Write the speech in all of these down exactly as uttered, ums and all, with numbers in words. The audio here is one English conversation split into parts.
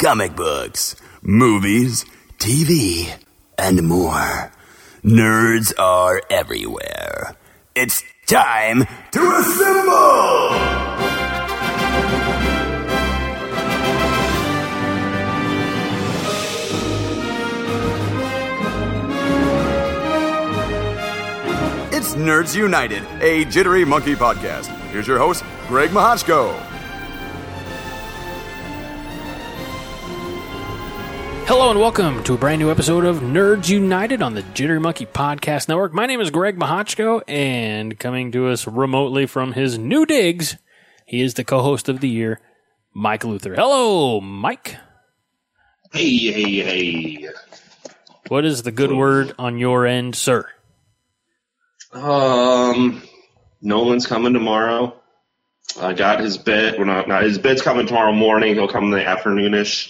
comic books, movies, T V, and more. Nerds are everywhere. It's time to assemble! It's Nerds United, a Jittery Monkey podcast. Here's your host, Greg Mahochko. Hello and welcome to a brand new episode of Nerds United on the Jittery Monkey Podcast Network. My name is Greg Mahochko, and coming to us remotely from his new digs, he is the co-host of the year, Mike Luther. Hello, Mike. Hey, hey, hey. What is the good word on your end, sir? Um, Nolan's coming tomorrow. I got his bed. Well, not, not his bed's coming tomorrow morning. He'll come in the afternoonish.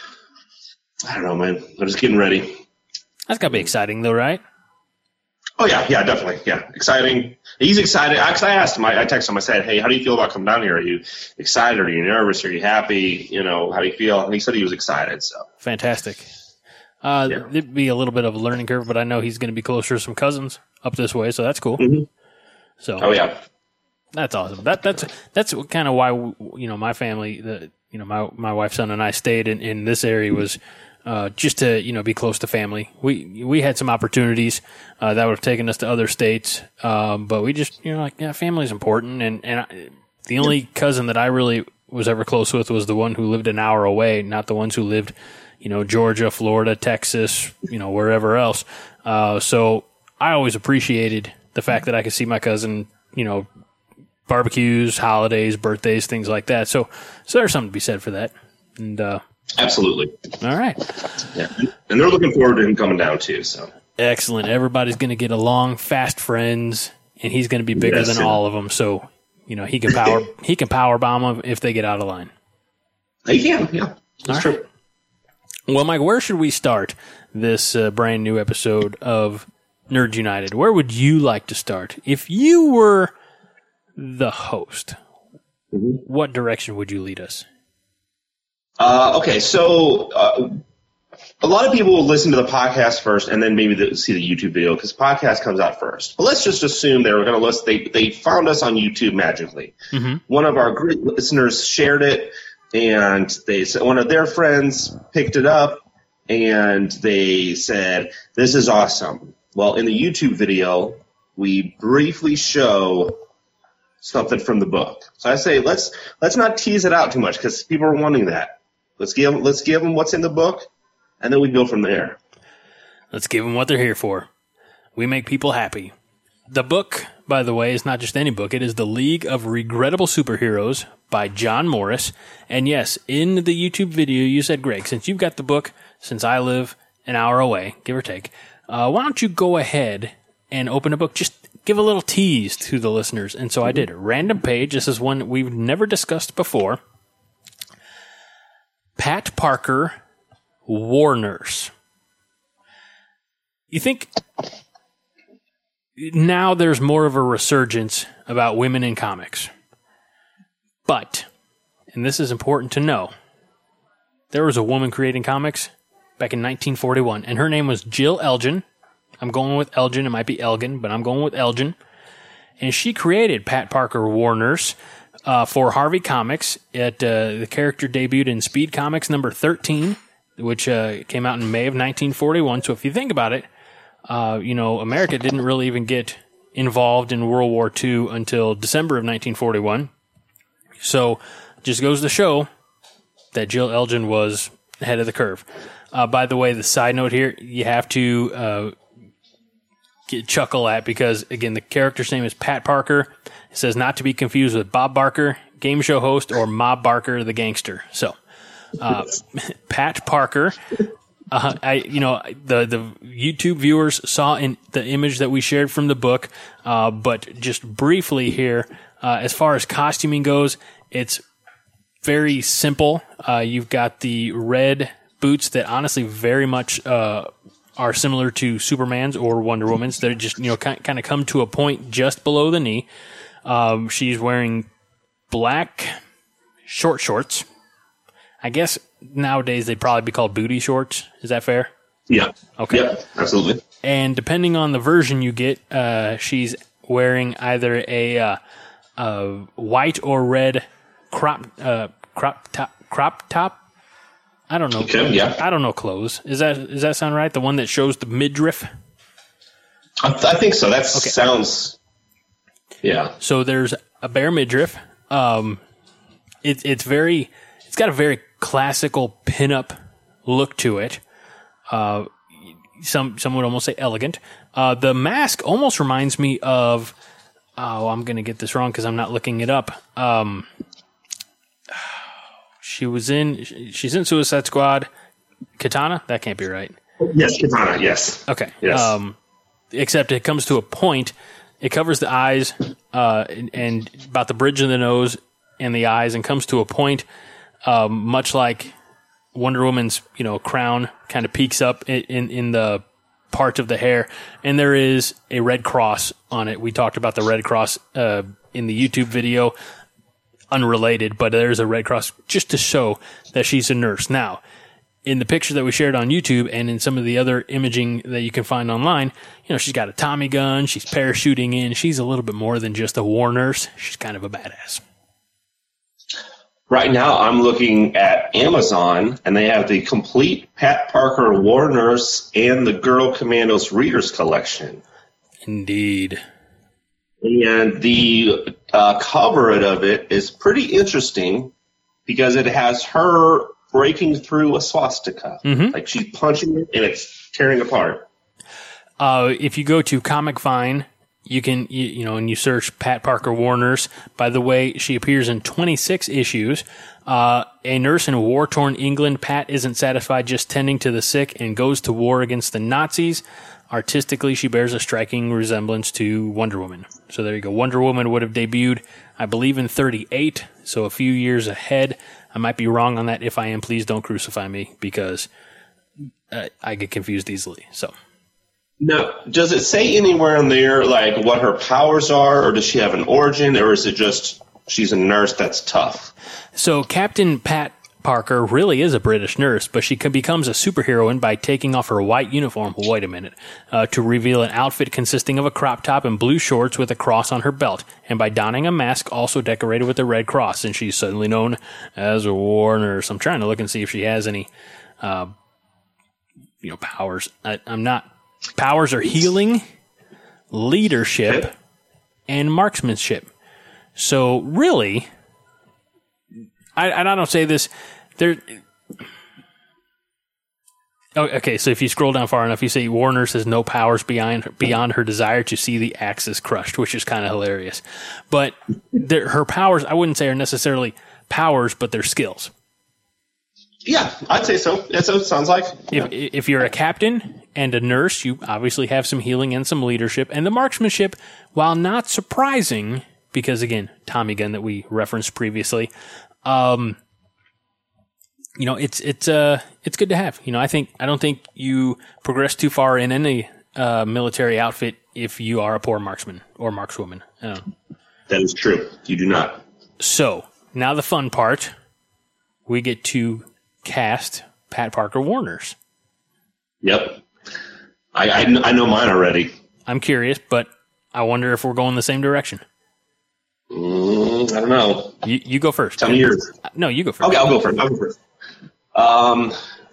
I don't know, man. I'm just getting ready. That's got to be exciting, though, right? Oh, yeah, yeah, definitely. Yeah, exciting. He's excited. I, I asked him, I, I texted him, I said, hey, how do you feel about coming down here? Are you excited? Are you nervous? Are you happy? You know, how do you feel? And he said he was excited, so. Fantastic. Uh, yeah. It'd be a little bit of a learning curve, but I know he's going to be closer to some cousins up this way, so that's cool. Mm-hmm. So, oh, yeah. That's awesome. That That's that's kind of why, you know, my family, the you know, my my wife's son and I stayed in, in this area was uh, just to, you know, be close to family. We we had some opportunities uh, that would have taken us to other states, um, but we just, you know, like, yeah, family's important. And, and I, the only cousin that I really was ever close with was the one who lived an hour away, not the ones who lived, you know, Georgia, Florida, Texas, you know, wherever else. Uh, so I always appreciated the fact that I could see my cousin, you know, barbecues, holidays, birthdays, things like that. So, so there's something to be said for that. And, uh, absolutely. All right. Yeah. And they're looking forward to him coming down too. So excellent. Everybody's going to get along, fast friends, and he's going to be bigger yes, than yeah. all of them. So, you know, he can power, he can power bomb them if they get out of line. He can. Yeah. That's all true. Right. Well, Mike, where should we start this uh, brand new episode of Nerds United? Where would you like to start? If you were the host, mm-hmm. what direction would you lead us? Uh, okay, so uh, a lot of people will listen to the podcast first and then maybe the, see the YouTube video because the podcast comes out first. But let's just assume they were going to listen. They, they found us on YouTube magically. Mm-hmm. One of our great listeners shared it, and they one of their friends picked it up, and they said, this is awesome. Well, in the YouTube video, we briefly show something from the book. So I say, let's let's not tease it out too much because people are wanting that. Let's give let's give them what's in the book, and then we go from there. Let's give them what they're here for. We make people happy. The book, by the way, is not just any book. It is The League of Regrettable Superheroes by John Morris. And yes, in the YouTube video, you said, Greg, since you've got the book, since I live an hour away, give or take, uh, why don't you go ahead and open a book? Just give a little tease to the listeners. And so I did. Random page. This is one we've never discussed before. Pat Parker, War Nurse. You think now there's more of a resurgence about women in comics. But, and this is important to know, there was a woman creating comics back in nineteen forty-one, and her name was Jill Elgin. I'm going with Elgin. It might be Elgin, but I'm going with Elgin. And she created Pat Parker, War Nurse, uh, for Harvey Comics. It, uh, the character debuted in Speed Comics number thirteen, which uh, came out in May of nineteen forty-one. So if you think about it, uh, you know, America didn't really even get involved in World War Two until December of nineteen forty-one. So just goes to show that Jill Elgin was ahead of the curve. Uh, by the way, the side note here, you have to uh, get, chuckle at because, again, the character's name is Pat Parker. It says not to be confused with Bob Barker, game show host, or Mob Barker, the gangster. So, uh, Pat Parker, uh, I you know the the YouTube viewers saw in the image that we shared from the book, uh, but just briefly here, uh, as far as costuming goes, it's very simple. Uh, you've got the red boots that honestly very much uh, are similar to Superman's or Wonder Woman's. That just, you know, kind of come to a point just below the knee. Um, she's wearing black short shorts. I I guess nowadays they'd probably be called booty shorts. Is that fair? Yeah. Okay. Yeah, absolutely. And depending on the version you get, uh, she's wearing either a, uh, a white or red crop uh, crop top crop top. I don't know. Okay, yeah. I don't know clothes. Is that does that sound right? The one that shows the midriff. I, I think so. That Okay. sounds. Yeah. So there's a bare midriff. Um, it, it's very. It's got a very classical pinup look to it. Uh, some some would almost say elegant. Uh, the mask almost reminds me of. Oh, I'm gonna get this wrong because I'm not looking it up. Um, she was in. She's in Suicide Squad. Katana. That can't be right. Yes, Katana. Yes. Okay. Yes. Um, except it comes to a point. It covers the eyes uh, and, and about the bridge of the nose and the eyes, and comes to a point, um, much like Wonder Woman's, you know, crown kind of peaks up in, in, in the part of the hair, and there is a red cross on it. We talked about the red cross uh, in the YouTube video, unrelated, but there's a red cross just to show that she's a nurse. Now, in the picture that we shared on YouTube and in some of the other imaging that you can find online, you know, she's got a Tommy gun, she's parachuting in, she's a little bit more than just a war nurse. She's kind of a badass. Right now, I'm looking at Amazon, and they have the complete Pat Parker War Nurse and the Girl Commandos Readers Collection. Indeed. And the uh, cover of it is pretty interesting because it has her breaking through a swastika. Mm-hmm. Like she's punching it, and it's tearing apart. Uh, if you go to Comic Vine, you can, you, you know, and you search Pat Parker War Nurse. By the way, she appears in twenty-six issues. Uh, a nurse in war-torn England, Pat isn't satisfied just tending to the sick and goes to war against the Nazis. Artistically, she bears a striking resemblance to Wonder Woman. So there you go. Wonder Woman would have debuted, I believe, in thirty-eight, so a few years ahead. I might be wrong on that. If I am, please don't crucify me, because uh, I get confused easily. So. Now, does it say anywhere in there, like, what her powers are, or does she have an origin, or is it just she's a nurse that's tough? So Captain Pat Parker really is a British nurse, but she becomes a superheroine by taking off her white uniform, wait a minute, uh, to reveal an outfit consisting of a crop top and blue shorts with a cross on her belt, and by donning a mask also decorated with a red cross, and she's suddenly known as a war nurse. I'm trying to look and see if she has any, uh, you know, powers. I, I'm not... Powers are healing, leadership, and marksmanship. So really, I, and I don't say this, there. Oh, okay, so if you scroll down far enough, you see War Nurse has no powers beyond beyond her desire to see the Axis crushed, which is kind of hilarious. But there, her powers, I wouldn't say are necessarily powers, but they're skills. Yeah, I'd say so. That's what it sounds like. If if you're a captain and a nurse, you obviously have some healing and some leadership. And the marksmanship, while not surprising, because again, Tommy gun that we referenced previously, um, you know, it's it's uh it's good to have. You know, I think I don't think you progress too far in any uh, military outfit if you are a poor marksman or markswoman. I don't know. That is true. You do not. So now the fun part, we get to cast Pat Parker War Nurse. Yep. I, I, I know mine already. I'm curious, but I wonder if we're going the same direction. Mm, I don't know. You you go first. Tell me yours. No, you go first. Okay, I'll go first. I'll go first. Um,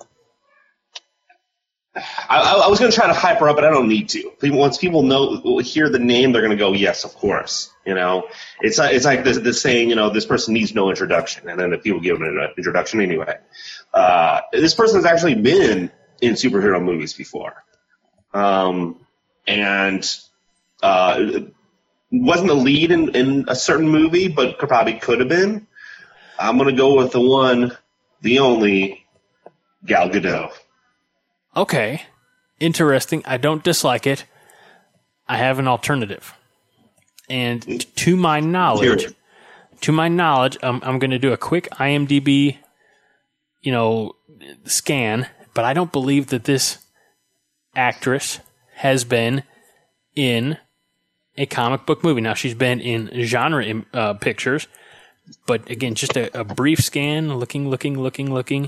I, I was going to try to hype her up, but I don't need to. People, once people know, hear the name, they're going to go, yes, of course. You know, it's like, it's like the, the saying, you know, this person needs no introduction, and then the people give them an introduction anyway. Uh, this person has actually been in superhero movies before, um, and uh, wasn't a lead in, in a certain movie, but could, probably could have been. I'm going to go with the one, the only, Gal Gadot. Okay. Interesting. I don't dislike it. I have an alternative. And t- to my knowledge, to my knowledge, um, I'm going to do a quick I M D B, you know, scan, but I don't believe that this actress has been in a comic book movie. Now, she's been in genre uh, pictures, but again, just a, a brief scan, looking, looking, looking, looking.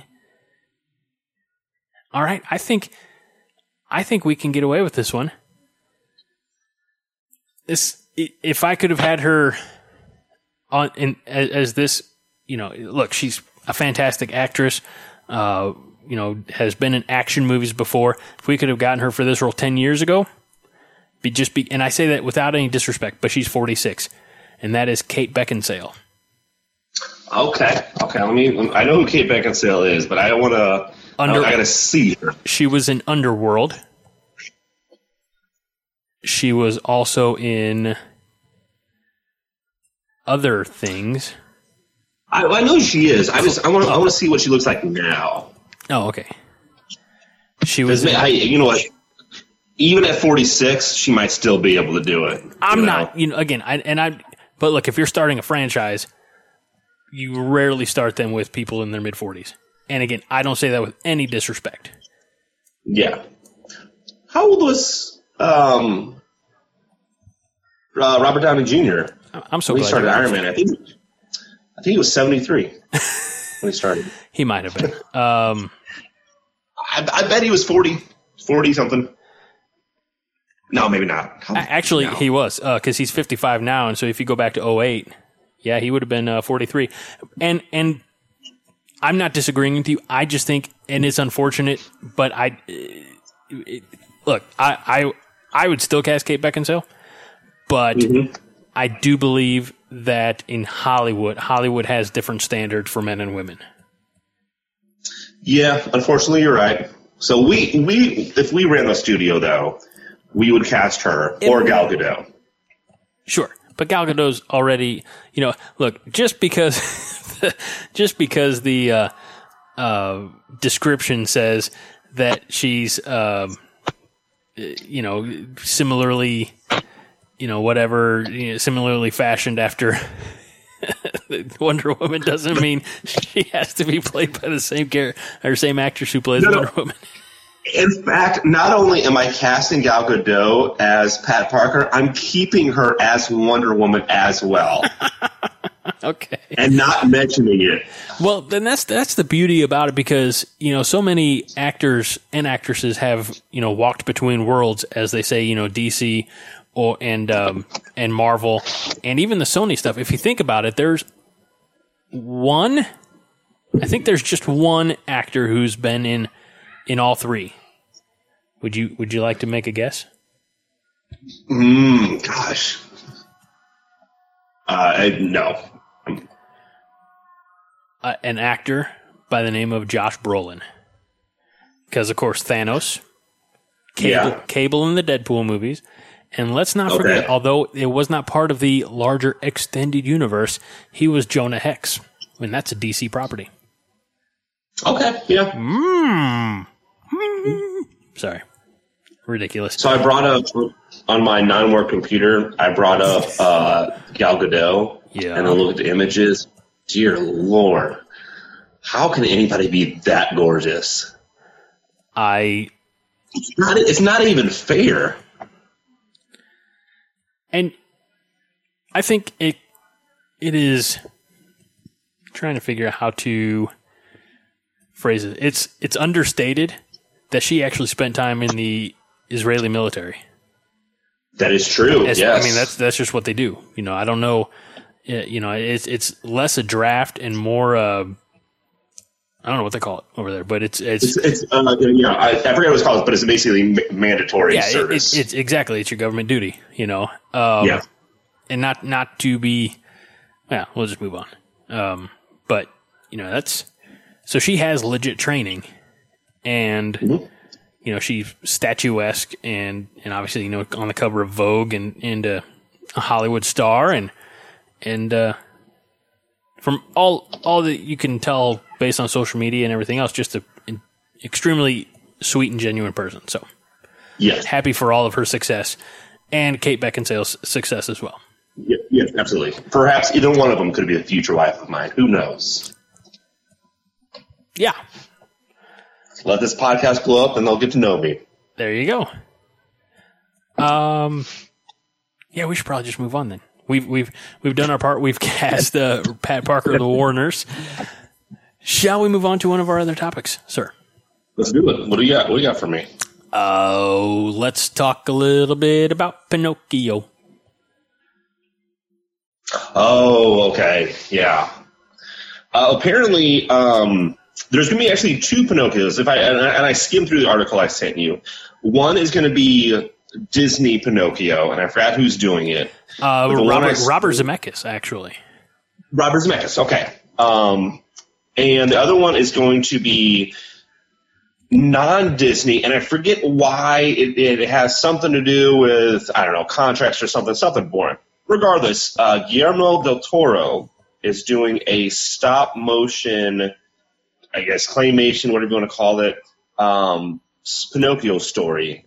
All right, I think, I think we can get away with this one. This, if I could have had her on in as, as this, you know, look, she's a fantastic actress. Uh, you know, has been in action movies before. If we could have gotten her for this role ten years ago, be just be, and I say that without any disrespect, but she's forty-six, and that is Kate Beckinsale. Okay, okay. Let me. I know who Kate Beckinsale is, but I don't want to. Under, I got to see her. She was in Underworld. She was also in other things. I, I know she is. I just I want to I want to see what she looks like now. Oh, okay. She was. In, I, you know what? Even at forty-six, she might still be able to do it. I'm you not. know? You know, again, I and I. But look, if you're starting a franchise, you rarely start them with people in their mid forties. And again, I don't say that with any disrespect. Yeah. How old was um, uh, Robert Downey Junior? I'm so when glad he started Iron Man. I think. I think he was seventy-three when he started. He might have been. Um, I, I bet he was forty, forty something. No, maybe not. How, actually, no. he was, because uh, he's fifty-five now, and so if you go back to oh eight, yeah, he would have been uh, forty-three. And and I'm not disagreeing with you. I just think, and it's unfortunate, but I it, look, I, I I would still cast Kate Beckinsale, but mm-hmm. I do believe that in Hollywood, Hollywood has different standards for men and women. Yeah, unfortunately, you're right. So we we if we ran the studio though, we would cast her it, or Gal Gadot. Sure, but Gal Gadot's already, you know, look, just because just because the uh, uh, description says that she's, uh, you know, similarly, you know, whatever, you know, similarly fashioned after Wonder Woman doesn't mean she has to be played by the same character or same actress who plays no, Wonder Woman. In fact, not only am I casting Gal Gadot as Pat Parker, I'm keeping her as Wonder Woman as well. Okay. And not mentioning it. Well, then that's that's the beauty about it, because, you know, so many actors and actresses have, you know, walked between worlds, as they say, you know, D C or and um, and Marvel and even the Sony stuff. If you think about it, there's one, I think there's just one actor who's been in in all three. Would you would you like to make a guess? Mm, gosh. Uh, I, no. Uh, an actor by the name of Josh Brolin. Because, of course, Thanos, Cable, yeah. Cable in the Deadpool movies. And let's not okay. forget, although it was not part of the larger extended universe, he was Jonah Hex. I mean, that's a D C property. Okay, yeah. Mm. Mm. Sorry. Ridiculous. So I brought up, on my non-work computer, I brought up uh, Gal Gadot. Yeah. And I looked at images. Dear Lord. How can anybody be that gorgeous? I... It's not, it's not even fair. And I think it it is... I'm trying to figure out how to phrase it. It's it's understated that she actually spent time in the Israeli military. That is true. As, yes. I mean, that's that's just what they do. You know, I don't know. You know, it's it's less a draft and more. Uh, I don't know what they call it over there, but it's it's. It's, it's uh, you know, I, I forget what it's called, but it's basically mandatory yeah, service. It, it, it's exactly it's your government duty. You know. Um, yeah. And not not to be. Yeah, we'll just move on. Um, but you know that's so she has legit training, and. Mm-hmm. You know, she's statuesque and, and obviously, you know, on the cover of Vogue and, and uh, a Hollywood star. And and uh, from all all that you can tell based on social media and everything else, just a, an extremely sweet and genuine person. So, yes. Happy for all of her success and Kate Beckinsale's success as well. Yeah, yeah, absolutely. Perhaps either one of them could be a future wife of mine. Who knows? Yeah. Let this podcast blow up, and they'll get to know me. There you go. Um, yeah, we should probably just move on then. we've we've we've done our part. We've cast uh, Pat Parker, the Warners. Shall we move on to one of our other topics, sir? Let's do it. What do you got? What do you got for me? Oh, let's talk a little bit about Pinocchio. Oh, okay. Yeah. Uh, apparently, um, there's going to be actually two Pinocchios. If I and, I and I skimmed through the article I sent you, one is going to be Disney Pinocchio, and I forgot who's doing it. Uh, Robert, I, Robert Zemeckis, actually. Robert Zemeckis. Okay. Um, and the other one is going to be non-Disney, and I forget why. It, it has something to do with, I don't know, contracts or something, something boring. Regardless, uh, Guillermo del Toro is doing a stop-motion, I guess, claymation, whatever you want to call it, um, Pinocchio story.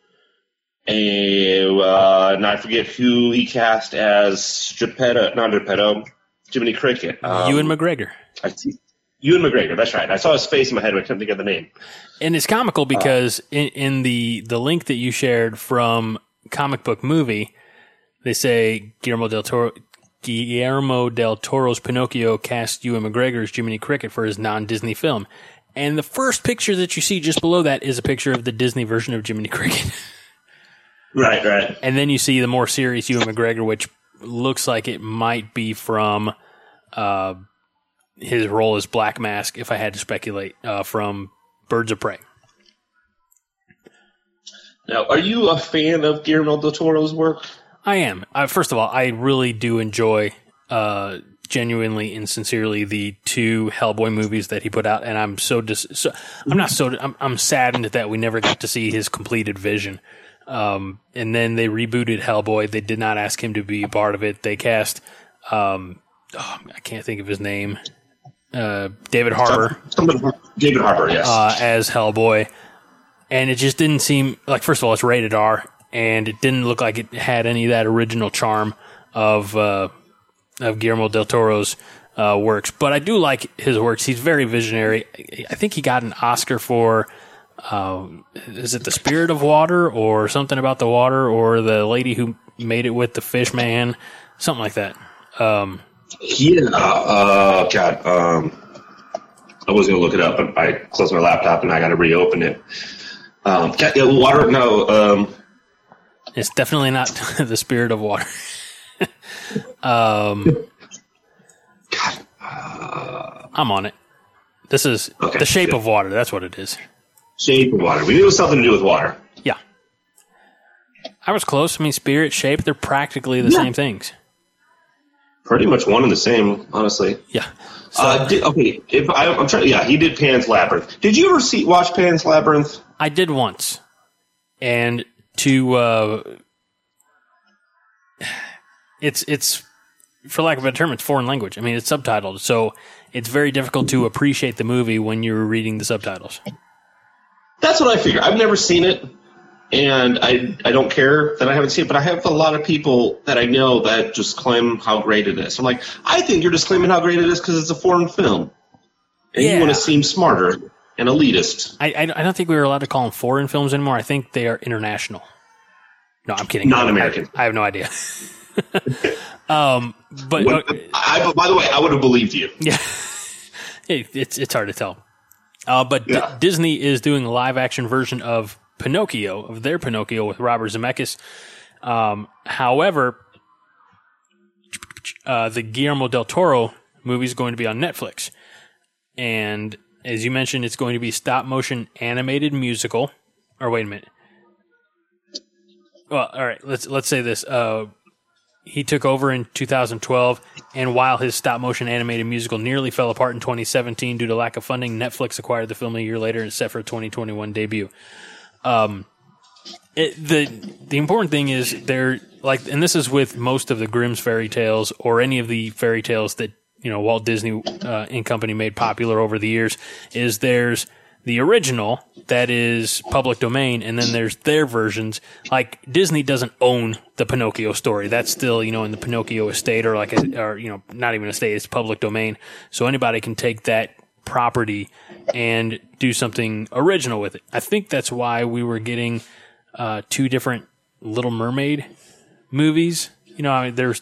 And, uh, and I forget who he cast as Geppetto, not Geppetto, Jiminy Cricket. Um, Ewan McGregor. I see. Ewan McGregor, that's right. I saw his face in my head, but I couldn't think of the name. And it's comical because uh, in, in the, the link that you shared from Comic Book Movie, they say Guillermo del Toro, Guillermo del Toro's Pinocchio cast Ewan McGregor as Jiminy Cricket for his non-Disney film. And the first picture that you see just below that is a picture of the Disney version of Jiminy Cricket. Right, right. And then you see the more serious Ewan McGregor, which looks like it might be from uh, his role as Black Mask, if I had to speculate, uh, from Birds of Prey. Now, are you a fan of Guillermo del Toro's work? I am. Uh, first of all, I really do enjoy, uh, genuinely and sincerely, the two Hellboy movies that he put out, and I'm so dis- so I'm not so I'm, I'm saddened that we never got to see his completed vision. Um, and then they rebooted Hellboy. They did not ask him to be a part of it. They cast, um, oh, I can't think of his name, uh, David Harbour. David Harbour, yes, uh, as Hellboy, and it just didn't seem like. First of all, it's rated R. And it didn't look like it had any of that original charm of uh, of Guillermo del Toro's uh, works. But I do like his works. He's very visionary. I think he got an Oscar for, uh, is it The Spirit of Water or something about the water, or the lady who made it with the fish man, something like that. Um, yeah, uh, God, um, I was going to look it up, but I closed my laptop and I got to reopen it. Um, yeah, water, no, um, It's definitely not The Spirit of Water. um, God, uh, I'm on it. This is okay, The Shape yeah. of Water. That's what it is. Shape of Water. We knew it was something to do with water. Yeah. I was close. I mean, spirit, shape, they're practically the yeah. same things. Pretty much one and the same, honestly. Yeah. So, uh, did, okay, if I, I'm trying. Yeah, he did Pan's Labyrinth. Did you ever see watch Pan's Labyrinth? I did once. And... To uh, it's it's for lack of a better term, it's foreign language. I mean, it's subtitled, so it's very difficult to appreciate the movie when you're reading the subtitles. That's what I figure. I've never seen it, and I I don't care that I haven't seen it. But I have a lot of people that I know that just claim how great it is. I'm like, I think you're just claiming how great it is because it's a foreign film, and yeah. you want to seem smarter and elitist. I, I I don't think we were allowed to call them foreign films anymore. I think they are international. No, I'm kidding. Non-American. I, I have no idea. um, but what, uh, I, by the way, I would have believed you. Yeah, it, it's it's hard to tell. Uh, but yeah. D- Disney is doing a live action version of Pinocchio, of their Pinocchio, with Robert Zemeckis. Um, however, uh, the Guillermo del Toro movie is going to be on Netflix, and as you mentioned, it's going to be stop motion animated musical. Or wait a minute. Well, all right. Let's let's say this. Uh, he took over in two thousand twelve, and while his stop motion animated musical nearly fell apart in twenty seventeen due to lack of funding, Netflix acquired the film a year later and set for a twenty twenty-one debut. Um, it, the the important thing is they're like, and this is with most of the Grimm's fairy tales or any of the fairy tales that, you know, Walt Disney uh, and Company made popular over the years, is there's the original that is public domain, and then there's their versions. Like, Disney doesn't own the Pinocchio story. That's still, you know, in the Pinocchio estate, or like, a, or, you know, not even estate, it's public domain. So anybody can take that property and do something original with it. I think that's why we were getting uh, two different Little Mermaid movies. You know, I mean, there's the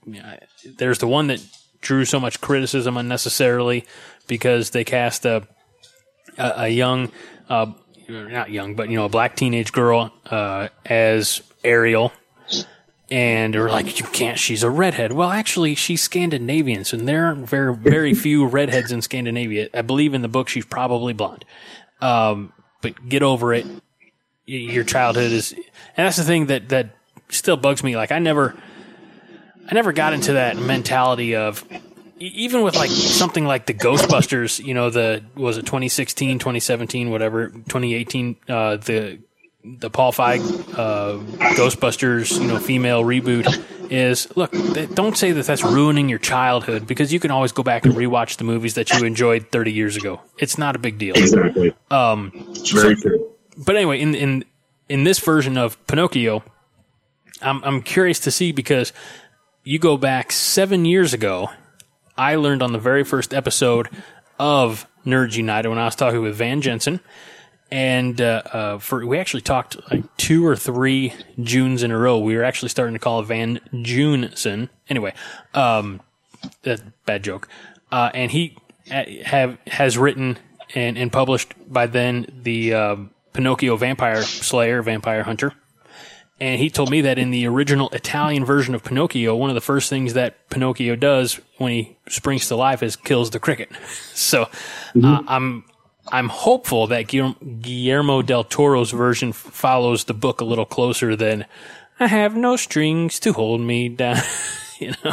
there's the one that drew so much criticism unnecessarily because they cast a a, a young, uh, not young, but you know, a black teenage girl uh, as Ariel. And they were like, you can't, she's a redhead. Well, actually, she's Scandinavian, so there aren't very, very few redheads in Scandinavia. I believe in the book she's probably blonde. Um, but get over it. Your childhood is, and that's the thing that, that still bugs me. Like, I never, I never got into that mentality of, even with like something like the Ghostbusters, you know, the, was it twenty sixteen, twenty seventeen, whatever, twenty eighteen, uh, the, the Paul Feig uh, Ghostbusters, you know, female reboot is, look, don't say that that's ruining your childhood because you can always go back and rewatch the movies that you enjoyed thirty years ago. It's not a big deal. Exactly. Um, it's very so, true. But anyway, in, in, in this version of Pinocchio, I'm, I'm curious to see because you go back seven years ago, I learned on the very first episode of Nerds United when I was talking with Van Jensen. And uh, uh, for we actually talked like two or three Junes in a row. We were actually starting to call it Van Junesen. Anyway, um, that's a bad joke. Uh, and he have has written and, and published by then the uh, Pinocchio Vampire Slayer, Vampire Hunter. And he told me that in the original Italian version of Pinocchio, one of the first things that Pinocchio does when he springs to life is kills the cricket. So mm-hmm. uh, I'm. I'm hopeful that Guillermo del Toro's version follows the book a little closer than I have no strings to hold me down. You know,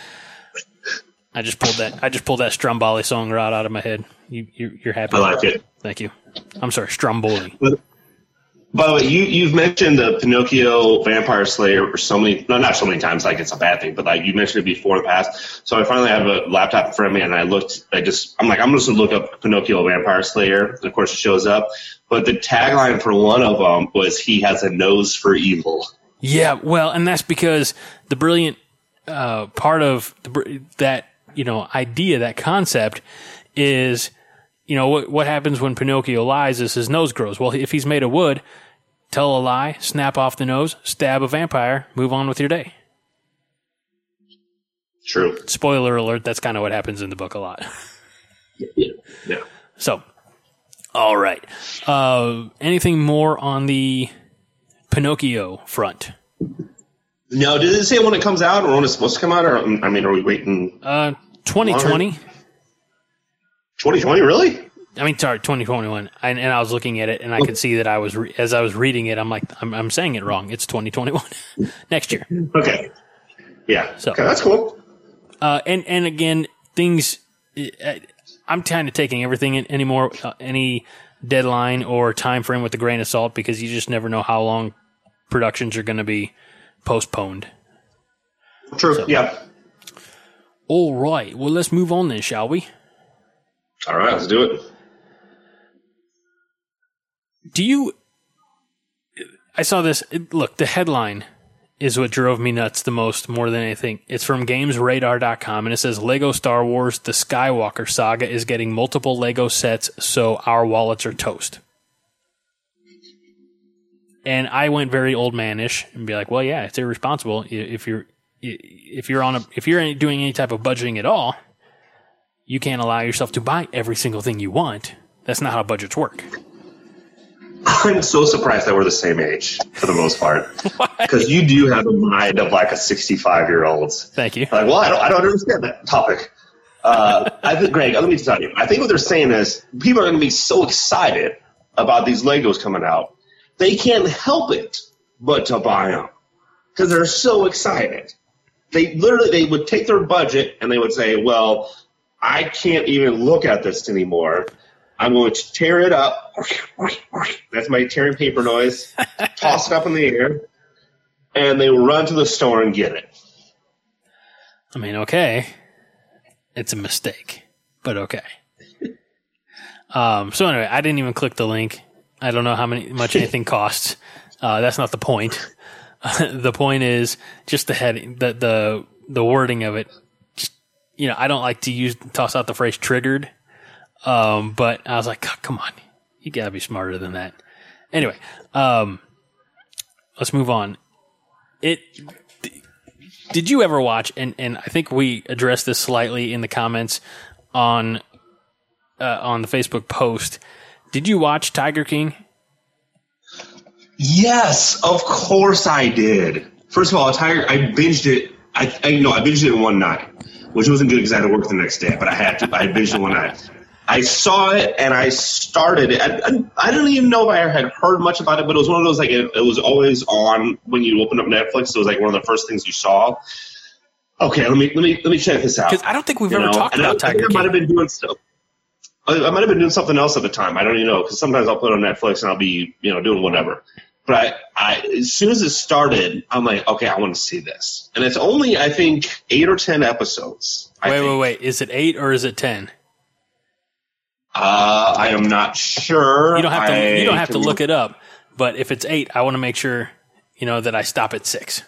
I just pulled that. I just pulled that Stromboli song right out of my head. You, you're, you're happy? I like it. Thank you. I'm sorry, Stromboli. But, by the way, you you've mentioned the Pinocchio Vampire Slayer so many, no, not so many times, like it's a bad thing, but like you mentioned it before in the past. So I finally have a laptop in front of me, and I looked. I just, I'm like, I'm just gonna look up Pinocchio Vampire Slayer. And of course, it shows up. But the tagline for one of them was, "He has a nose for evil." Yeah, well, and that's because the brilliant uh, part of the, that, you know, idea, that concept, is, you know, what what happens when Pinocchio lies is his nose grows. Well, if he's made of wood, tell a lie, snap off the nose, stab a vampire, move on with your day. True. Spoiler alert, that's kind of what happens in the book a lot. Yeah. Yeah. So, all right. Uh, anything more on the Pinocchio front? No, did it say when it comes out or when it's supposed to come out? Or I mean, are we waiting? Uh, twenty twenty. twenty twenty, really? I mean, sorry, twenty twenty-one. And, and I was looking at it, and I could see that I was, re- as I was reading it, I'm like, I'm, I'm saying it wrong. It's twenty twenty-one. Next year. Okay. Yeah. So, okay, that's cool. Uh, and, and again, things, uh, I'm kind of taking everything in, anymore, uh, any deadline or time frame with a grain of salt because you just never know how long productions are going to be postponed. True. So, yeah. All right. Well, let's move on then, shall we? All right, let's do it. Do you... I saw this... Look, the headline is what drove me nuts the most, more than anything. It's from games radar dot com, and it says, Lego Star Wars The Skywalker Saga is getting multiple Lego sets, so our wallets are toast. And I went very old man-ish and be like, well, yeah, it's irresponsible. If you're, if you're on a, if you're doing any type of budgeting at all, you can't allow yourself to buy every single thing you want. That's not how budgets work. I'm so surprised that we're the same age for the most part, because you do have a mind of like a sixty-five-year-old. Thank you. Like, well, I don't, I don't understand that topic. Uh, I think, Greg, let me tell you. I think what they're saying is people are going to be so excited about these Legos coming out, they can't help it but to buy them because they're so excited. They literally they would take their budget and they would say, well, I can't even look at this anymore. I'm going to tear it up. That's my tearing paper noise. Toss it up in the air. And they run to the store and get it. I mean, okay. It's a mistake, but okay. Um, so anyway, I didn't even click the link. I don't know how many much anything costs. Uh, that's not the point. The point is just the heading, the, the, the wording of it. Just, you know, I don't like to use, toss out the phrase triggered. Um, but I was like, come on, you gotta be smarter than that. Anyway, um, let's move on. It, Did you ever watch, and, and I think we addressed this slightly in the comments on uh, on the Facebook post, did you watch Tiger King? Yes, of course I did. First of all, Tiger, I binged it. I, I no, I binged it in one night, which wasn't good because I had to work the next day. But I had to. I binged it one night. I saw it and I started it. I, I, I didn't even know if I had heard much about it, but it was one of those like it, it was always on when you opened up Netflix. So it was like one of the first things you saw. Okay, let me let me let me check this out. Because I don't think we've you ever know? talked and about I, Tiger I King. might have been doing stuff. I, I might have been doing something else at the time. I don't even know because sometimes I'll put it on Netflix and I'll be you know doing whatever. But I, I as soon as it started, I'm like, okay, I want to see this. And it's only I think eight or ten episodes. I wait, think. wait, wait. Is it eight or is it ten? Uh, I am not sure. You don't have to. I You don't have to can- look it up. But if it's eight, I want to make sure you know that I stop at six.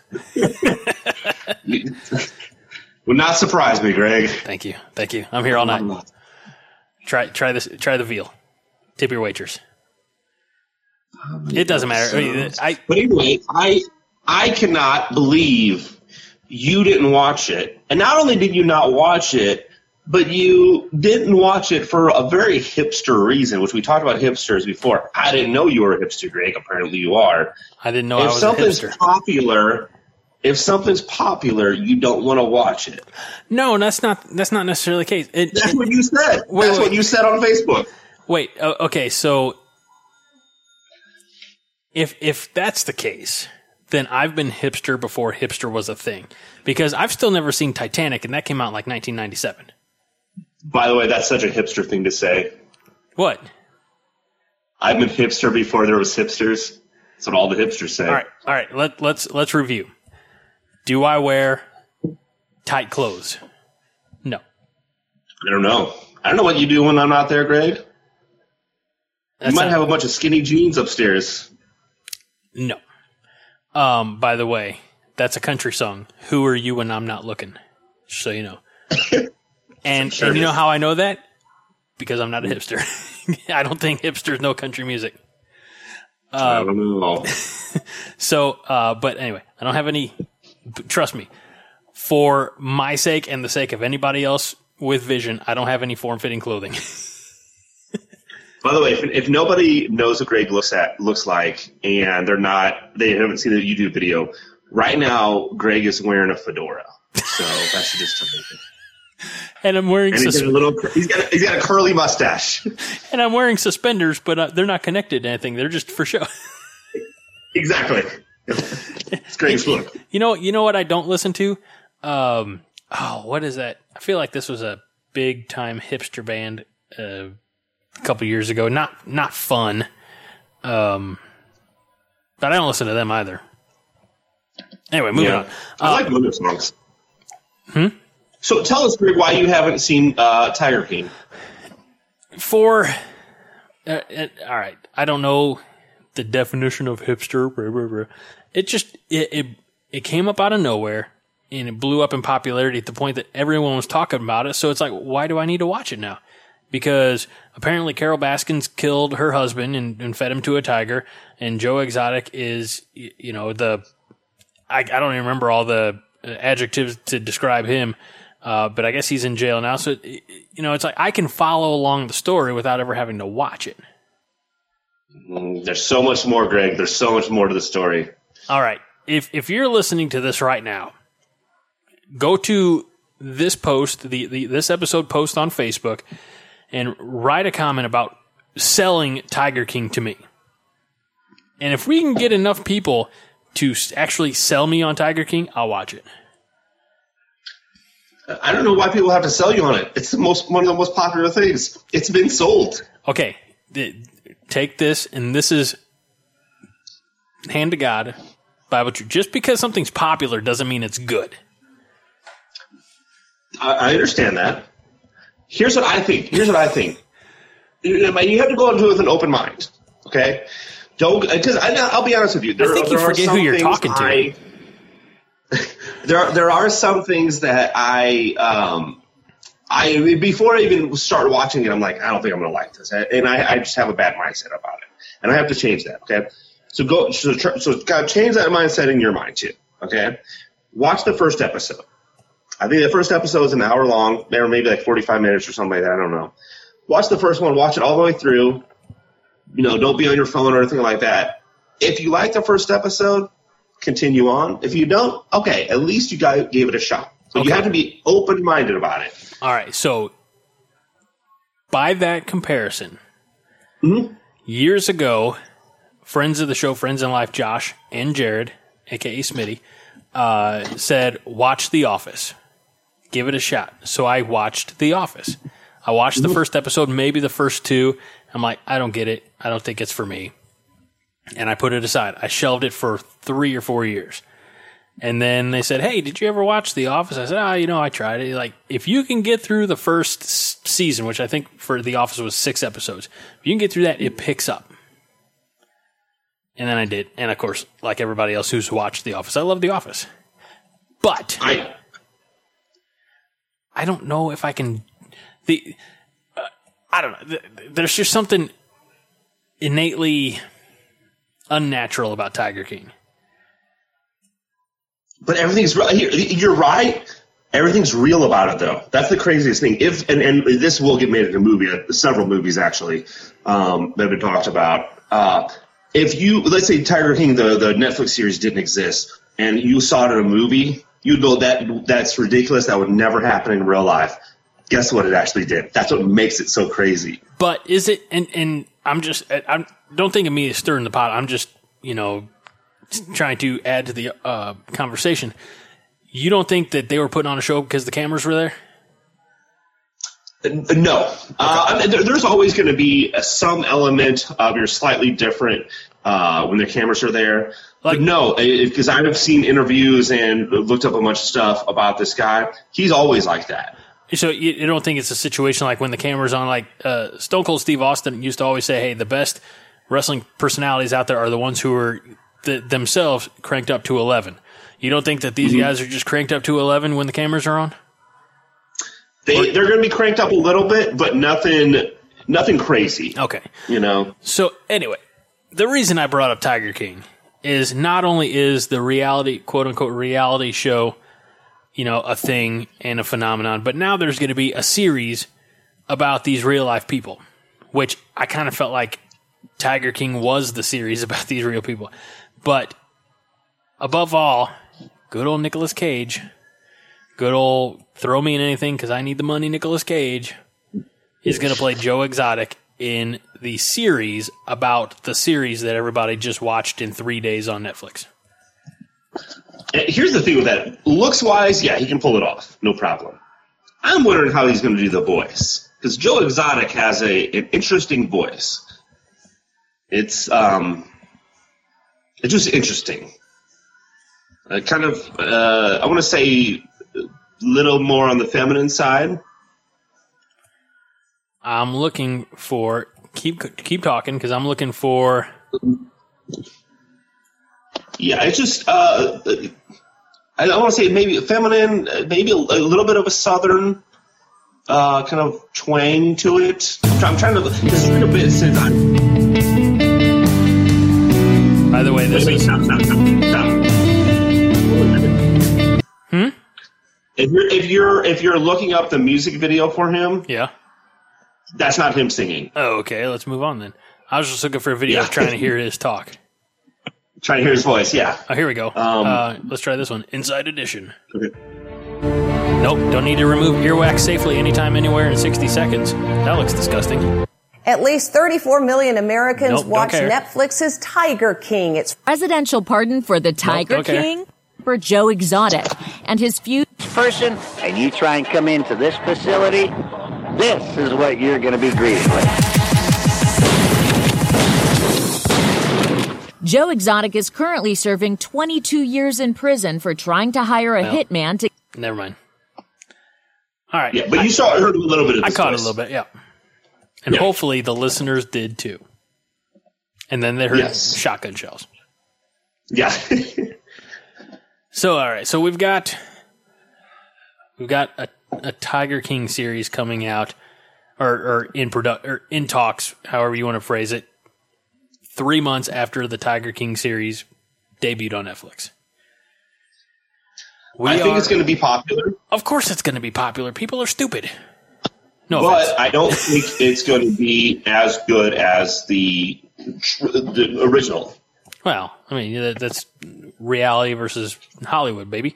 Would not surprise me, Greg. Thank you, thank you. I'm here all night. Try try this. Try the veal. Tip your waitress. It doesn't matter. I But anyway, I I cannot believe you didn't watch it. And not only did you not watch it, but you didn't watch it for a very hipster reason, which we talked about hipsters before. I didn't know you were a hipster, Greg. Apparently you are. I didn't know I If was a something's hipster. popular, if something's popular, you don't want to watch it. No, that's not. That's not necessarily the case. It, That's it- what you said. Wait, That's wait. what you said on Facebook. Wait. Uh, okay. So if if that's the case, then I've been hipster before hipster was a thing, because I've still never seen Titanic, and that came out in like nineteen ninety-seven. By the way, that's such a hipster thing to say. What? I've been hipster before there was hipsters. That's what all the hipsters say. All right. All right. Let let's let's review. Do I wear tight clothes? No. I don't know. I don't know what you do when I'm not there, Greg. That's you might not- have a bunch of skinny jeans upstairs. No. Um. By the way, that's a country song. Who are you when I'm not looking? Just so you know. And Sure and you it know is. how I know that? Because I'm not a hipster. I don't think hipsters know country music. I don't know. So, uh, but anyway, I don't have any. Trust me, for my sake and the sake of anybody else with vision, I don't have any form-fitting clothing. By the way, if, if nobody knows what Greg looks at looks like, and they're not, they haven't seen the YouTube video. Right now, Greg is wearing a fedora, so that should just tell you. And I'm wearing And he's sus- got a little, he's got, a, he's got a curly mustache. and I'm wearing suspenders, but uh, they're not connected to anything. They're just for show. Exactly. It's Greg's look. You know, you know what I don't listen to? Um, oh, what is that? I feel like this was a big time hipster band uh, a couple years ago. Not not fun. Um, but I don't listen to them either. Anyway, moving on. I like Lunar songs. Hmm? So tell us, Greg, why you haven't seen uh, Tiger King. For uh, uh, all right, I don't know the definition of hipster. Blah, blah, blah. It just it, it it came up out of nowhere and it blew up in popularity at the point that everyone was talking about it. So it's like, why do I need to watch it now? Because apparently Carol Baskins killed her husband and, and fed him to a tiger, and Joe Exotic is y- you know the I, I don't even remember all the adjectives to describe him. Uh, but I guess he's in jail now. So, you know, it's like I can follow along the story without ever having to watch it. Mm, There's so much more, Greg. There's so much more to the story. All right. If if you're listening to this right now, go to this post, the, the this episode post on Facebook, and write a comment about selling Tiger King to me. And if we can get enough people to s- actually sell me on Tiger King, I'll watch it. I don't know why people have to sell you on it. It's the most one of the most popular things. It's been sold. Okay, th- take this, and this is hand to God, Bible truth. Just because something's popular doesn't mean it's good. I, I understand that. Here's what I think. Here's what I think. You you have to go into it with an open mind. Okay, don't because I'll be honest with you. There, I think you there are forget some who you're things talking to. I, there, there are some things that I, um, I before I even start watching it, I'm like, I don't think I'm going to like this, and I, I just have a bad mindset about it, and I have to change that. Okay, so go, so, tr- so kind of change that mindset in your mind too. Okay, watch the first episode. I think the first episode is an hour long, or maybe like forty-five minutes or something like that. I don't know. Watch the first one. Watch it all the way through. You know, don't be on your phone or anything like that. If you like the first episode, continue on. If you don't, okay, at least you got, gave it a shot. So okay. You have to be open-minded about it. All right, so by that comparison, mm-hmm. years ago, friends of the show, Friends in Life, Josh and Jared, a k a. Smitty, uh, said, watch The Office. Give it a shot. So I watched The Office. I watched mm-hmm. the first episode, maybe the first two. I'm like, I don't get it. I don't think it's for me. And I put it aside. I shelved it for three or four years. And then they said, hey, did you ever watch The Office? I said, ah, oh, you know, I tried it. Like, if you can get through the first season, which I think for The Office was six episodes, if you can get through that, it picks up. And then I did. And, of course, like everybody else who's watched The Office, I love The Office. But I, I don't know if I can the uh, I don't know. There's just something innately unnatural about Tiger King. But everything's you're right. Everything's real about it, though. That's the craziest thing. If and, and this will get made into a movie, several movies actually um, that have been talked about. Uh, if you let's say Tiger King, the the Netflix series didn't exist, and you saw it in a movie, you'd go, that that's ridiculous. That would never happen in real life. Guess what? It actually did. That's what makes it so crazy. But is it? And and I'm just I don't think of me as stirring the pot. I'm just you know trying to add to the uh, conversation. You don't think that they were putting on a show because the cameras were there? No. Okay. Uh, there's always going to be some element of you're slightly different uh, when the cameras are there. Like, but no, because I've seen interviews and looked up a bunch of stuff about this guy. He's always like that. So you, you don't think it's a situation like when the camera's on, like uh, Stone Cold Steve Austin used to always say, hey, the best wrestling personalities out there are the ones who are th- themselves cranked up to eleven. You don't think that these mm-hmm. guys are just cranked up to eleven when the cameras are on? They, they're going to be cranked up a little bit, but nothing nothing crazy. Okay. You know? So anyway, the reason I brought up Tiger King is not only is the reality, quote-unquote reality show, you know, a thing and a phenomenon, but now there's going to be a series about these real-life people, which I kind of felt like Tiger King was the series about these real people. But above all, good old Nicolas Cage, good old throw me in anything because I need the money Nicolas Cage, is going to play Joe Exotic in the series about the series that everybody just watched in three days on Netflix. Here's the thing with that. Looks-wise, yeah, he can pull it off. No problem. I'm wondering how he's going to do the voice. Because Joe Exotic has a an interesting voice. It's, um... It's just interesting. Uh, kind of, uh, I want to say a little more on the feminine side. I'm looking for, keep keep talking, because I'm looking for... Yeah, it's just, uh, I don't want to say maybe feminine, maybe a, a little bit of a southern uh, kind of twang to it. I'm, try, I'm trying to, this is a bit since I'm... By the way, this wait, wait, is... Stop, stop, stop, stop. Hmm? If you're, if you're, if you're looking up the music video for him... Yeah. That's not him singing. Oh, okay. Let's move on then. I was just looking for a video yeah. of trying to hear his talk. Trying to hear his voice, yeah. Oh, here we go. Um, uh, let's try this one. Inside Edition. Okay. Nope. Don't need to remove earwax safely anytime, anywhere in sixty seconds. That looks disgusting. At least thirty-four million Americans nope, watch Netflix's Tiger King. It's presidential pardon for the Tiger nope, King for Joe Exotic and his few person, and you try and come into this facility, this is what you're going to be greeted with. Joe Exotic is currently serving twenty-two years in prison for trying to hire a no. hitman to... Never mind. All right. Yeah, but I, you saw, heard a little bit of this I caught voice. it a little bit, yeah. And yeah. hopefully the listeners did too. And then they heard yes. shotgun shells. Yeah. So, all right. So we've got we've got a, a Tiger King series coming out, or, or in produ- or in talks, however you want to phrase it, three months after the Tiger King series debuted on Netflix. We I think are, it's going to be popular. Of course it's going to be popular. People are stupid. No but offense. I don't think it's going to be as good as the, the original. Well, I mean, that, that's reality versus Hollywood, baby.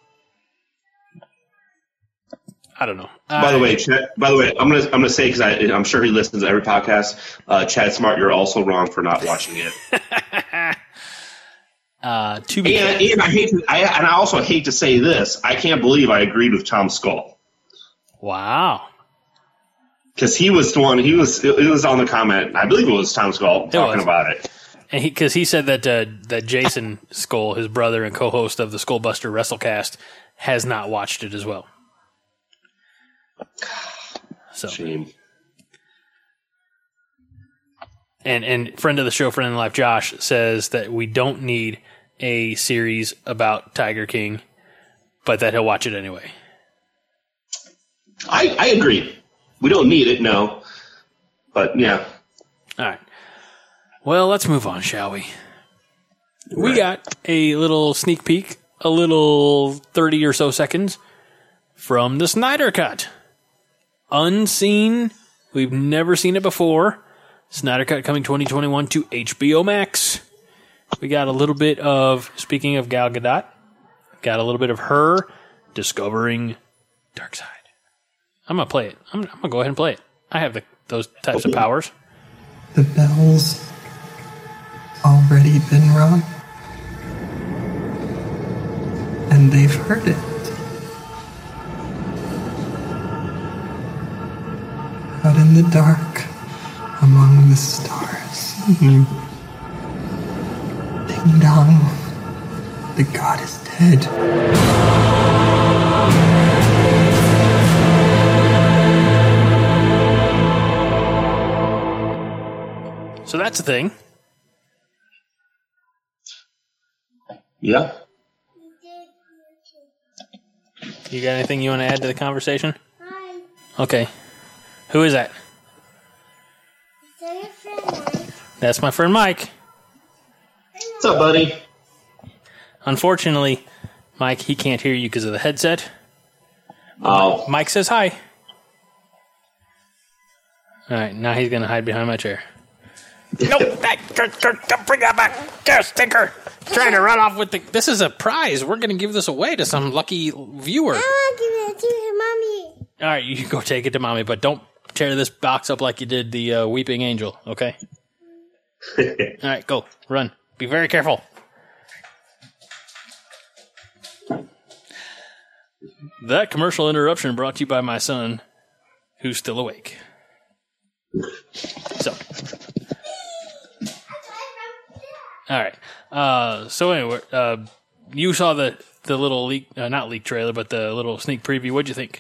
I don't know. By I, the way, Chad, by the way, I'm gonna I'm gonna say because I'm sure he listens to every podcast. Uh, Chad Smart, you're also wrong for not watching it. uh, to be and, and I hate to, I, and I also hate to say this. I can't believe I agreed with Tom Skull. Wow. Because he was the one. He was it was on the comment. I believe it was Tom Skull talking about it. And he because he said that uh, that Jason Skull, his brother and co-host of the Skullbuster WrestleCast, has not watched it as well. So, Shame. and and friend of the show, friend in life, Josh says that we don't need a series about Tiger King, but that he'll watch it anyway. I I agree. We don't need it, no. But yeah. All right. Well, let's move on, shall we? We Right. got a little sneak peek, a little thirty or so seconds from the Snyder Cut. Unseen. We've never seen it before. Snyder Cut coming twenty twenty-one to H B O Max. We got a little bit of, speaking of Gal Gadot, got a little bit of her discovering Darkseid. I'm going to play it. I'm, I'm going to go ahead and play it. I have the, those types of powers. The bell's already been rung, and they've heard it. Out in the dark, among the stars. Ding dong, the god is dead. So that's the thing. Yeah. You got anything you want to add to the conversation? Hi. Okay. Who is that? Is that your friend Mike? That's my friend Mike. What's up, buddy? Unfortunately, Mike, he can't hear you because of the headset. Oh. Mike says hi. All right, now he's going to hide behind my chair. Nope, that, don't bring that back. There, stinker. Trying to run off with the... This is a prize. We're going to give this away to some lucky viewer. I want to give it to mommy. All right, you can go take it to mommy, but don't tear this box up like you did the uh, Weeping Angel, okay? All right, go. Run. Be very careful. That commercial interruption brought to you by my son, who's still awake. So... All right. Uh, so anyway, uh, you saw the, the little leak, uh, not leak trailer, but the little sneak preview. What'd you think?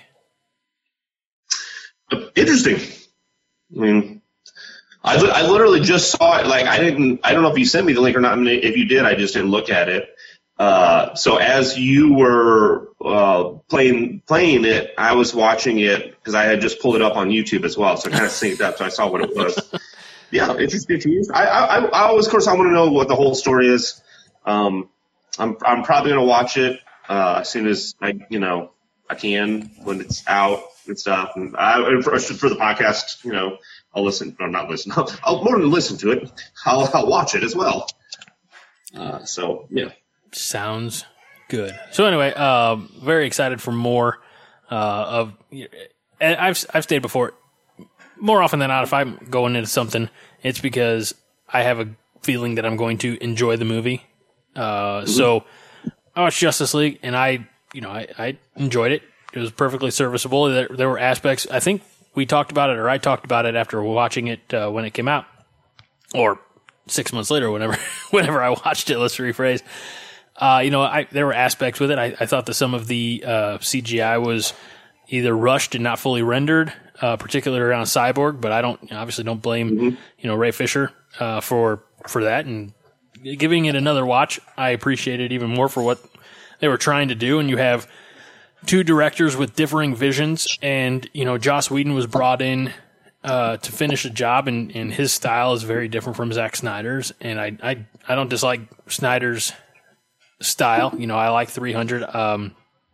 Interesting. I mean, I, li- I literally just saw it. Like, I didn't, I don't know if you sent me the link or not. I mean, if you did, I just didn't look at it. Uh, so as you were uh, playing playing it, I was watching it because I had just pulled it up on YouTube as well. So I kind of synced up, so I saw what it was. Yeah, interesting to use. I, I, I always, of course, I want to know what the whole story is. Um, I'm, I'm probably going to watch it uh, as soon as I, you know, I can when it's out and stuff. And I, for, for the podcast, you know, I'll listen or not listen. I'll, I'll more than listen to it. I'll, I'll watch it as well. Uh, so yeah, sounds good. So anyway, uh, very excited for more uh, of. And I've I've stated before. More often than not, if I'm going into something, it's because I have a feeling that I'm going to enjoy the movie. Uh, mm-hmm. So I watched Justice League, and I, you know, I, I enjoyed it. It was perfectly serviceable. There, there were aspects. I think we talked about it, or I talked about it after watching it uh, when it came out, or six months later, whenever whenever I watched it. Let's rephrase. Uh, you know, I, there were aspects with it. I, I thought that some of the uh, C G I was either rushed and not fully rendered. Uh, particularly around Cyborg, but I don't obviously don't blame mm-hmm. you know Ray Fisher uh, for for that, and giving it another watch, I appreciate it even more for what they were trying to do. And you have two directors with differing visions, and you know Joss Whedon was brought in uh, to finish a job, and, and his style is very different from Zack Snyder's, and I I, I don't dislike Snyder's style. You know I like three hundred. Um,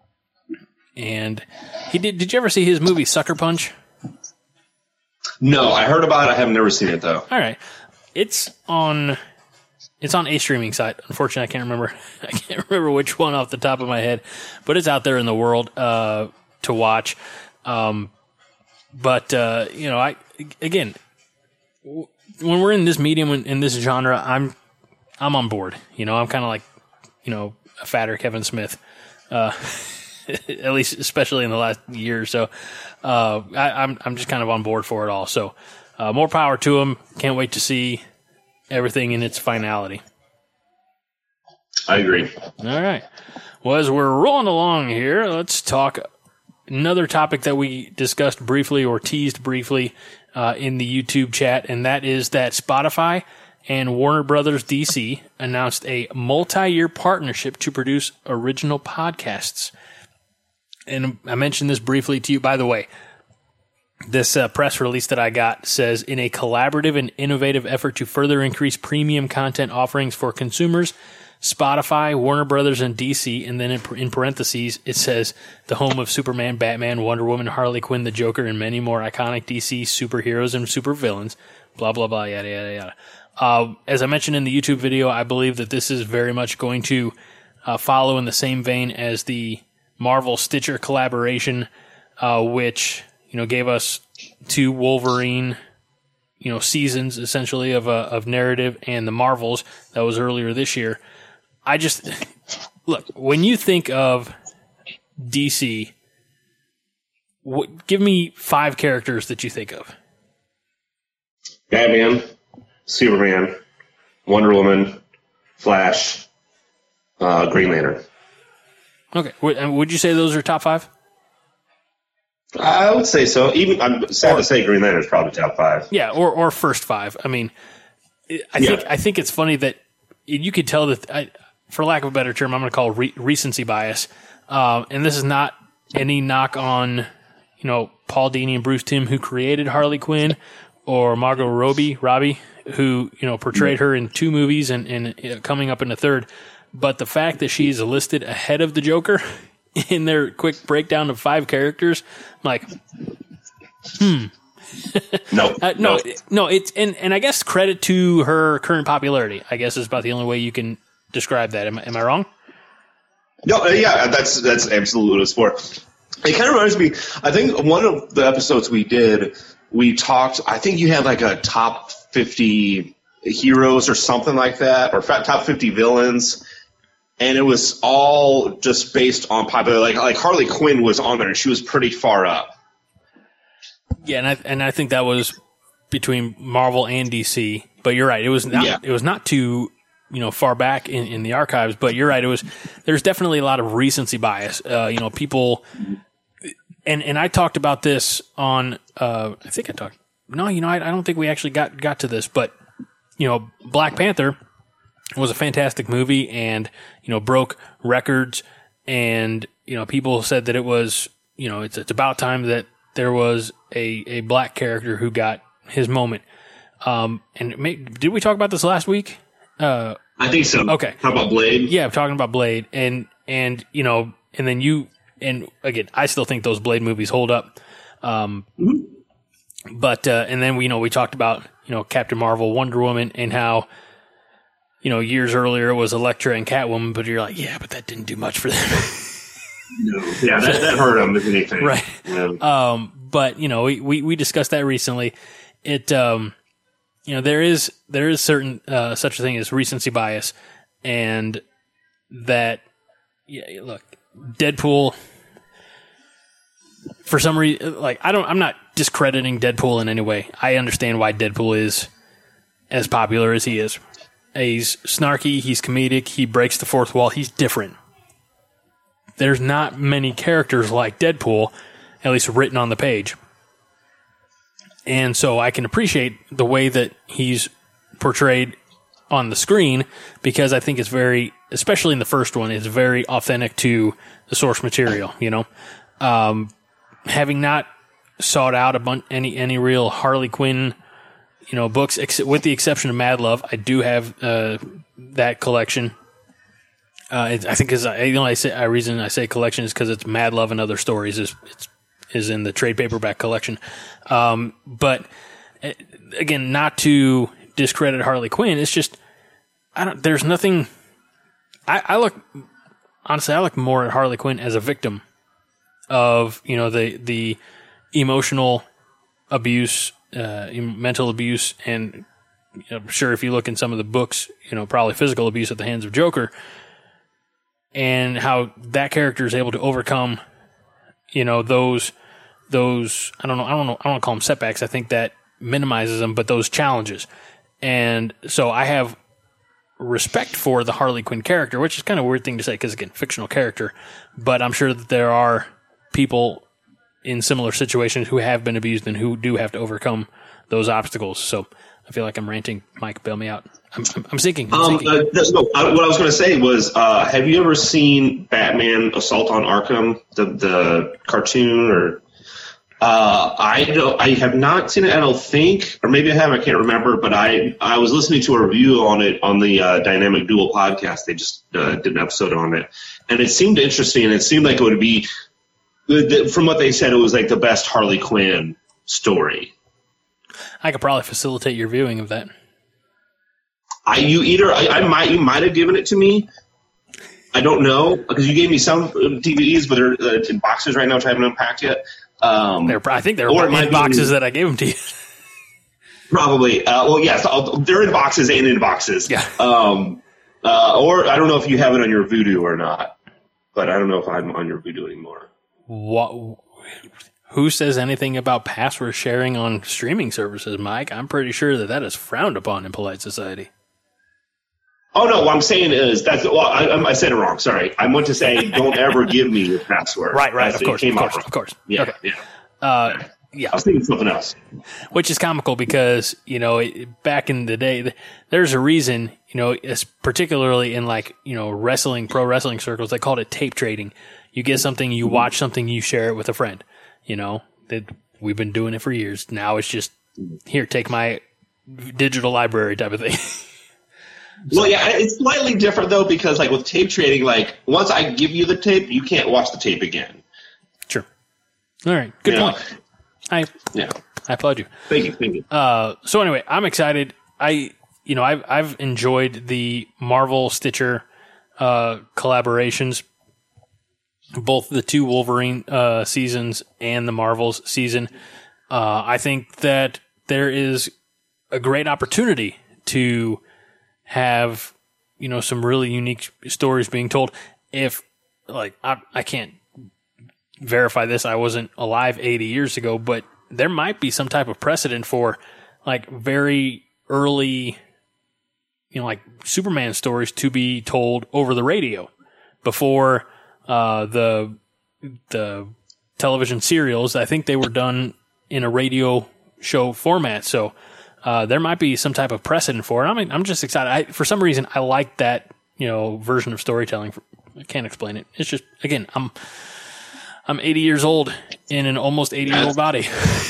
And he did. Did you ever see his movie Sucker Punch? No, I heard about it. I have never seen it though. All right, it's on. It's on a streaming site. Unfortunately, I can't remember. I can't remember which one off the top of my head, but it's out there in the world uh, to watch. Um, but uh, you know, I again, w- when we're in this medium in, in this genre, I'm I'm on board. You know, I'm kind of like, you know, a fatter Kevin Smith, uh, at least especially in the last year or so. Uh, I, I'm I'm just kind of on board for it all. So uh, more power to him. Can't wait to see everything in its finality. I agree. All right. Well, as we're rolling along here, let's talk another topic that we discussed briefly or teased briefly uh, in the YouTube chat, and that is that Spotify and Warner Brothers D C announced a multi-year partnership to produce original podcasts. And I mentioned this briefly to you, by the way. This uh, press release that I got says, in a collaborative and innovative effort to further increase premium content offerings for consumers, Spotify, Warner Brothers, and D C, and then in, in parentheses, it says the home of Superman, Batman, Wonder Woman, Harley Quinn, the Joker, and many more iconic D C superheroes and supervillains, blah, blah, blah, yada, yada, yada. Uh, as I mentioned in the YouTube video, I believe that this is very much going to uh, follow in the same vein as the Marvel Stitcher collaboration, uh, which... you know, gave us two Wolverine, you know, seasons essentially of uh, of narrative, and the Marvels that was earlier this year. I just look, when you think of D C, what, give me five characters that you think of. Batman, Superman, Wonder Woman, Flash, uh, Green Lantern. Okay, would, would you say those are top five? I would say so. Even I'm sad or, to say Green Lantern is probably top five. Yeah, or or first five. I mean, I yeah. think I think it's funny that you could tell that, I, for lack of a better term, I'm going to call it re- recency bias. Um, and this is not any knock on, you know, Paul Dini and Bruce Timm, who created Harley Quinn, or Margot Robbie, Robbie, who, you know, portrayed her in two movies and, and uh, coming up in a third. But the fact that she's listed ahead of the Joker in their quick breakdown of five characters, I'm like, hmm. No, uh, no, no, no. It's and, and I guess credit to her current popularity. I guess is about the only way you can describe that. Am, am I wrong? No, uh, yeah, that's that's absolutely sport. It kind of reminds me. I think one of the episodes we did, we talked. I think you had like a top fifty heroes or something like that, or top fifty villains. And it was all just based on popular, like like Harley Quinn was on there, and she was pretty far up. Yeah, and I and I think that was between Marvel and D C. But you're right; it was not. Yeah. It was not too, you know, far back in, in the archives. But you're right; it was. There's definitely a lot of recency bias. Uh, you know, people, and and I talked about this on. Uh, I think I talked. No, you know, I, I don't think we actually got got to this. But you know, Black Panther was a fantastic movie, and you know, broke records, and you know, people said that it was, you know, it's it's about time that there was a, a black character who got his moment. Um, and may, did we talk about this last week? Uh, I think so. Okay. How about Blade? Yeah, I'm talking about Blade, and and you know, and then you, and again, I still think those Blade movies hold up. Um, mm-hmm. but uh, and then we, you know, we talked about, you know, Captain Marvel, Wonder Woman, and how, you know, years earlier it was Elektra and Catwoman, but you're like, yeah, but that didn't do much for them. No. Yeah, that, that hurt them, if anything. Right. Yeah. Um, but, you know, we, we, we discussed that recently. It, um, you know, there is, there is certain, uh, such a thing as recency bias, and that, yeah, look, Deadpool, for some reason, like, I don't, I'm not discrediting Deadpool in any way. I understand why Deadpool is as popular as he is. He's snarky, he's comedic, he breaks the fourth wall, he's different. There's not many characters like Deadpool, at least written on the page. And so I can appreciate the way that he's portrayed on the screen, because I think it's very, especially in the first one, it's very authentic to the source material, you know. Um, having not sought out a bunch, any, any real Harley Quinn, you know, books, ex- with the exception of Mad Love, I do have uh, that collection. Uh, it, I think is you know I say I reason I say collection is because it's Mad Love and Other Stories is it's is in the trade paperback collection. Um, but uh, again, not to discredit Harley Quinn, it's just I don't. There's nothing. I, I look honestly. I look more at Harley Quinn as a victim of you know the the emotional abuse, uh, mental abuse, and you know, I'm sure if you look in some of the books, you know probably physical abuse at the hands of Joker, and how that character is able to overcome, you know those those I don't know I don't know I don't want to call them setbacks. I think that minimizes them, but those challenges, and so I have respect for the Harley Quinn character, which is kind of a weird thing to say because, again, fictional character. But I'm sure that there are people in similar situations who have been abused and who do have to overcome those obstacles. So I feel like I'm ranting. Mike, bail me out. I'm, I'm, I'm sinking. I'm um, sinking. uh, that's, no, I, what I was going to say was, uh, have you ever seen Batman Assault on Arkham, the the cartoon? Or uh, I don't, I have not seen it. I don't think, or maybe I have. I can't remember. But I I was listening to a review on it on the uh, Dynamic Duel podcast. They just uh, did an episode on it, and it seemed interesting. And it seemed like it would be, from what they said, it was like the best Harley Quinn story. I could probably facilitate your viewing of that. I you either I, I might you might have given it to me. I don't know because you gave me some D V Ds, but they're uh, in boxes right now, which I haven't unpacked yet. Um, they're, I think they're in boxes be, that I gave them to you. Probably. Uh, well, yes, I'll, they're in boxes and in boxes. Yeah. Um, uh, or I don't know if you have it on your Vudu or not, but I don't know if I'm on your Vudu anymore. What? Who says anything about password sharing on streaming services, Mike? I'm pretty sure that that is frowned upon in polite society. Oh, no, what I'm saying is, that's, well, I, I said it wrong, sorry. I meant to say, don't ever give me your password. Right, right, that's, of course, of course, of course. Yeah, okay. yeah. Uh, yeah. I was thinking something else. Which is comical because, you know, it, back in the day, there's a reason, you know, it's particularly in like, you know, wrestling, pro wrestling circles, they called it tape trading. You get something, you watch something, you share it with a friend. You know, that we've been doing it for years. Now it's just, here, take my digital library type of thing. So. Well, yeah, it's slightly different, though, because, like, with tape trading, like, once I give you the tape, you can't watch the tape again. Sure. All right. Good yeah. point. I yeah. I applaud you. Thank you. Thank you. Uh, so, anyway, I'm excited. I, you know, I've, I've enjoyed the Marvel-Stitcher uh, collaborations, both the two Wolverine uh, seasons and the Marvels season. Uh, I think that there is a great opportunity to have, you know, some really unique stories being told. If, like, I, I can't verify this, I wasn't alive eighty years ago, but there might be some type of precedent for, like, very early, you know, like, Superman stories to be told over the radio before uh, the the television serials. I think they were done in a radio show format, so Uh, there might be some type of precedent for it. I mean, I'm just excited. I, for some reason, I like that, you know, version of storytelling. I can't explain it. It's just, again, I'm, I'm eighty years old in an almost eighty year old body.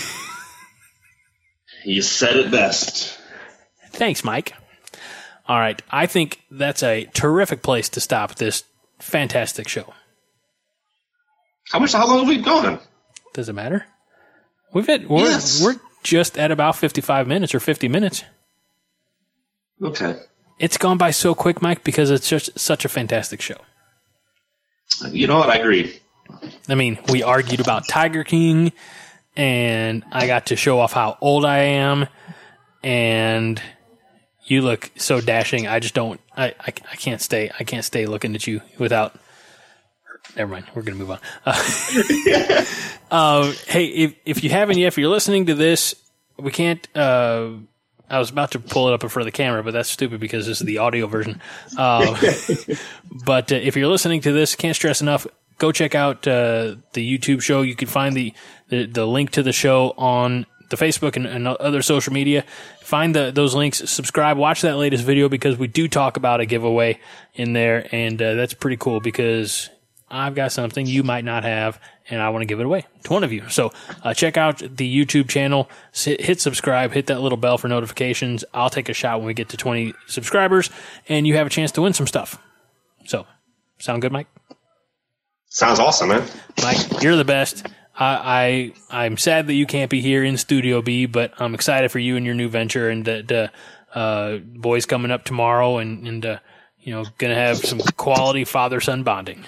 You said it best. Thanks, Mike. All right. I think that's a terrific place to stop this fantastic show. How much, how long have we gone? Does it matter? We've had, we're, yes. we're, just at about fifty-five minutes or fifty minutes. Okay. It's gone by so quick, Mike, because it's just such a fantastic show. You know what? I agree. I mean, we argued about Tiger King, and I got to show off how old I am, and you look so dashing. I just don't, I, I, I can't stay, I can't stay looking at you without, never mind, we're going to move on. Uh, uh, hey, if, if you haven't yet, if you're listening to this, we can't, uh, I was about to pull it up in front of the camera, but that's stupid because this is the audio version. Uh, but uh, if you're listening to this, can't stress enough, go check out uh, the YouTube show. You can find the, the, the link to the show on the Facebook and, and other social media. Find the, those links, subscribe, watch that latest video because we do talk about a giveaway in there, and uh, that's pretty cool because I've got something you might not have, and I want to give it away to one of you. So uh, check out the YouTube channel, hit subscribe, hit that little bell for notifications. I'll take a shot when we get to twenty subscribers, and you have a chance to win some stuff. So Sound good, Mike? Sounds awesome, man. Mike, you're the best. I, I I'm sad that you can't be here in Studio B, but I'm excited for you and your new venture, and the, the uh, boys coming up tomorrow, and and uh, you know, gonna have some quality father-son bonding.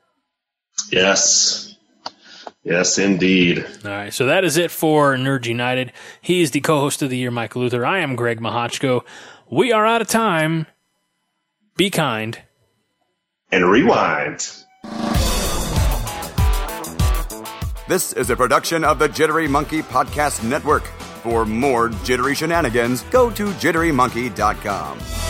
Yes. Yes, indeed. All right, so that is it for Nerds United. He is the co-host of the year, Mike Luther. I am Greg Mahochko. We are out of time. Be kind. And rewind. This is a production of the Jittery Monkey Podcast Network. For more jittery shenanigans, go to jittery monkey dot com.